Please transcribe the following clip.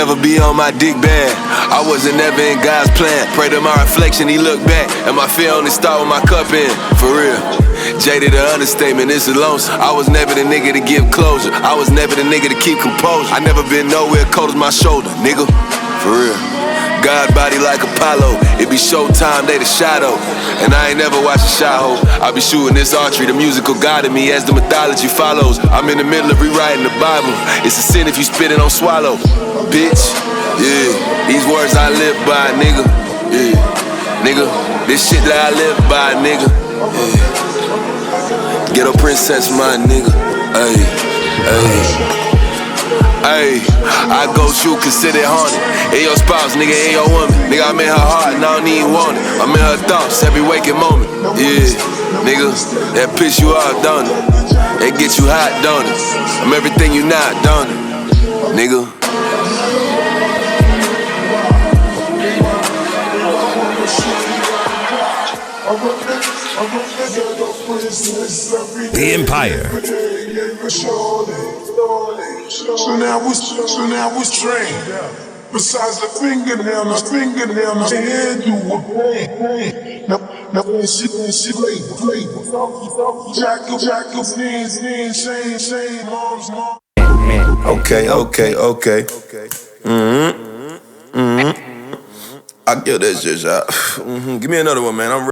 never be on my dick bad. I wasn't never in God's plan. Pray to my reflection, he looked back. And my fear only start with my cup in. For real. Jaded the understatement, this is lonesome. I was never the nigga to give closure. I was never the nigga to keep composure. I never been nowhere cold as my shoulder, nigga. For real. God body like Apollo. It be showtime, they the shadow. And I ain't never watched a shot hole. I be shooting this archery, the musical guiding me as the mythology follows. I'm in the middle of rewriting the Bible. It's a sin if you spit it on swallow. Bitch, yeah. These words I live by, nigga. Yeah, nigga. This shit that I live by, nigga. Yeah. Ghetto princess, my nigga. Ayy, ayy. Ayy, I go shoot, consider it haunted. Ain't your spouse, nigga, ain't your woman. Nigga, I'm in her heart and I don't even want it. I'm in her thoughts every waking moment. Yeah, nigga, that piss you off, don't it? That get you hot, don't it? I'm everything you not, don't it? Nigga. The Empire. So now it's trained. Besides the fingernail, my head do a pain. Now she play. Jackal, same, mom's mom. Okay. I give that shit out. Give me another one, man. I'm ready.